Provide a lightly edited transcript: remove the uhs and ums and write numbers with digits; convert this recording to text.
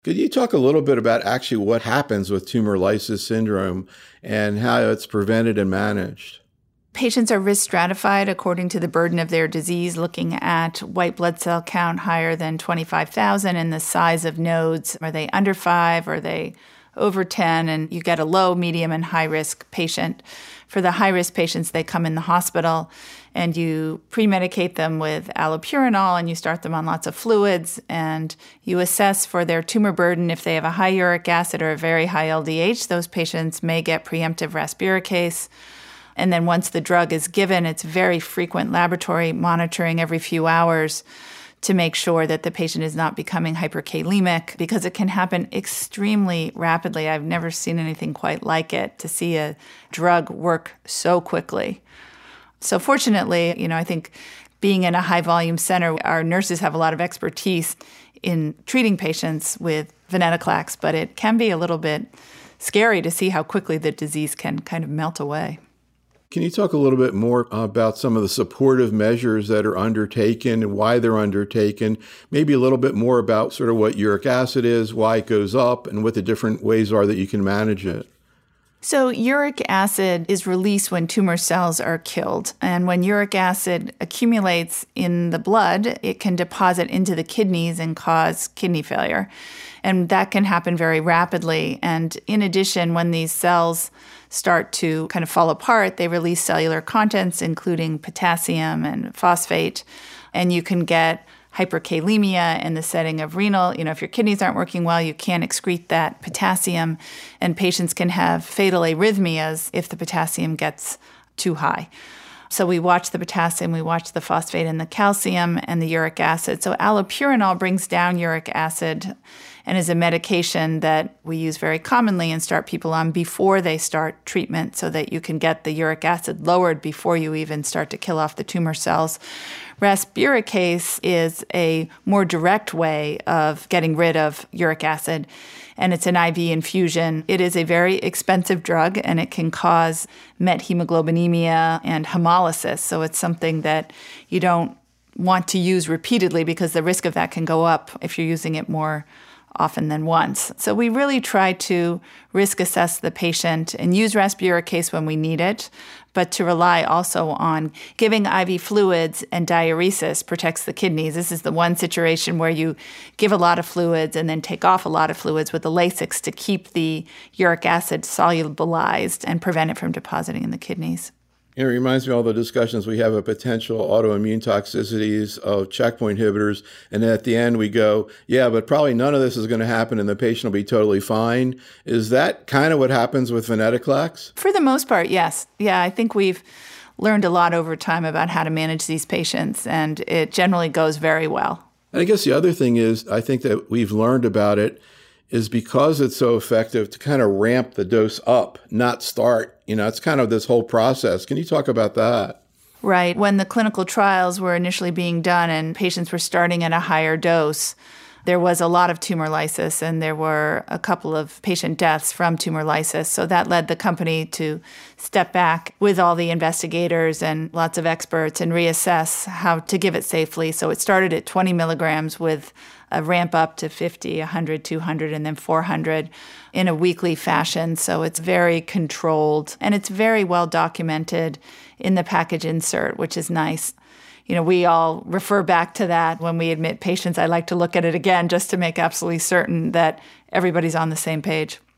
Could you talk a little bit about actually what happens with tumor lysis syndrome and how it's prevented and managed? Patients are risk stratified according to the burden of their disease, looking at white blood cell count higher than 25,000 and the size of nodes. Are they under 5? Are they over 10? And you get a low, medium, and high-risk patient. For the high-risk patients, they come in the hospital and you pre-medicate them with allopurinol and you start them on lots of fluids and you assess for their tumor burden. If they have a high uric acid or a very high LDH, those patients may get preemptive rasburicase. And then once the drug is given, it's very frequent laboratory monitoring every few hours to make sure that the patient is not becoming hyperkalemic, because it can happen extremely rapidly. I've never seen anything quite like it, to see a drug work so quickly. So fortunately, I think being in a high-volume center, our nurses have a lot of expertise in treating patients with venetoclax, but it can be a little bit scary to see how quickly the disease can kind of melt away. Can you talk a little bit more about some of the supportive measures that are undertaken and why they're undertaken? Maybe a little bit more about sort of what uric acid is, why it goes up, and what the different ways are that you can manage it. So uric acid is released when tumor cells are killed. And when uric acid accumulates in the blood, it can deposit into the kidneys and cause kidney failure. And that can happen very rapidly. And in addition, when these cells start to kind of fall apart, they release cellular contents, including potassium and phosphate. And you can get hyperkalemia in the setting of renal. If your kidneys aren't working well, you can't excrete that potassium. And patients can have fatal arrhythmias if the potassium gets too high. So we watch the potassium, we watch the phosphate and the calcium and the uric acid. So allopurinol brings down uric acid and is a medication that we use very commonly and start people on before they start treatment so that you can get the uric acid lowered before you even start to kill off the tumor cells. Rasburicase is a more direct way of getting rid of uric acid, and it's an IV infusion. It is a very expensive drug, and it can cause methemoglobinemia and hemolysis, so it's something that you don't want to use repeatedly because the risk of that can go up if you're using it more often than once. So we really try to risk assess the patient and use rasburicase when we need it, but to rely also on giving IV fluids, and diuresis protects the kidneys. This is the one situation where you give a lot of fluids and then take off a lot of fluids with the Lasix to keep the uric acid solubilized and prevent it from depositing in the kidneys. It reminds me of all the discussions we have of potential autoimmune toxicities of checkpoint inhibitors. And at the end we go, yeah, but probably none of this is going to happen and the patient will be totally fine. Is that kind of what happens with venetoclax? For the most part, yes. Yeah, I think we've learned a lot over time about how to manage these patients, and it generally goes very well. And I guess the other thing is, I think that we've learned about it is because it's so effective to kind of ramp the dose up, not start. It's kind of this whole process. Can you talk about that? Right. When the clinical trials were initially being done and patients were starting at a higher dose, there was a lot of tumor lysis, and there were a couple of patient deaths from tumor lysis. So that led the company to step back with all the investigators and lots of experts and reassess how to give it safely. So it started at 20 milligrams with a ramp up to 50, 100, 200, and then 400 in a weekly fashion. So it's very controlled, and it's very well documented in the package insert, which is nice. We all refer back to that when we admit patients. I like to look at it again just to make absolutely certain that everybody's on the same page.